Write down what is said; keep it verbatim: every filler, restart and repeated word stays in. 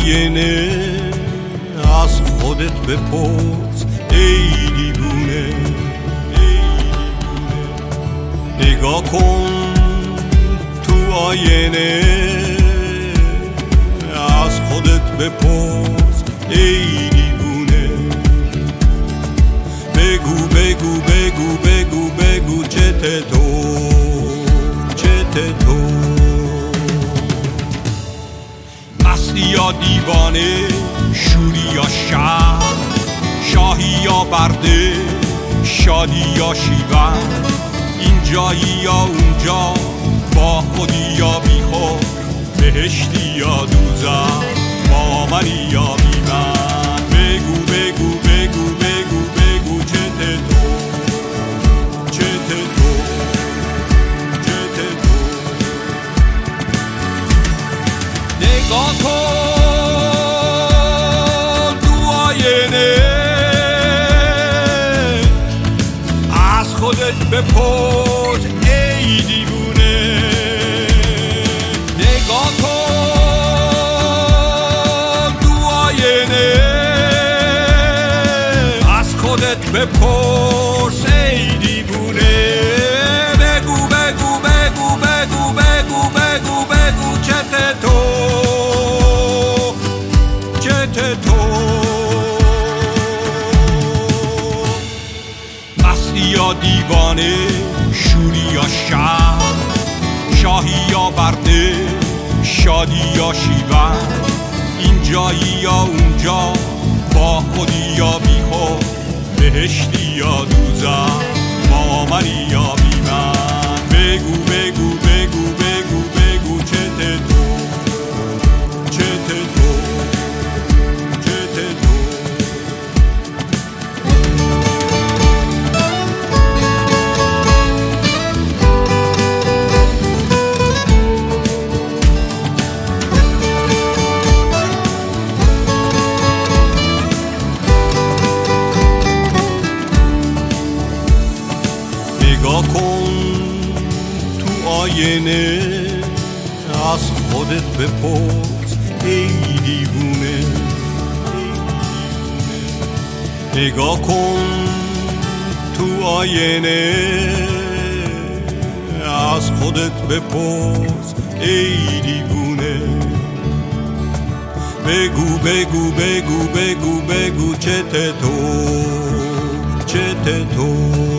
آینه از خودت بپرس ای دیوونه، نگاه کن تو آینه از خودت بپرس ای دیوونه. بگو بگو بگو بگو بگو چته تو چته تو، مستی یا دیوانه، شوری یا شهر، شاهی یا برده، شادی یا شیون، اینجایی یا اونجا، با خودی یا بی خود، بهشتی یا دوزخ، با منی یا بی من. بگو بگو بگو بگو بگو چته تو چته تو چته تو. نگاه کن تو آینه از خودت بپرس ای دیوونه. نگاه کن تو آینه از خودت بپرس ای دیوونه. بگو بگو بگو بگو بگو بگو بگو چته تو چته تو، مستی یا دیوانه، شوری یا شهر، شاهی یا برده، شادی یا شیون، اینجایی یا اونجا، با خودی یا بی خود، بهشتی یا دوزخ، با منی یا بی من. بگو بگو بگو بگو بگو چته تو چته تو چته تو. نگاه کن تو آینه از خودت بپرس ای دیوونه. نگاه کن تو آینه از خودت بپرس ای دیوونه. بگو بگو بگو بگو بگو چته تو چته تو.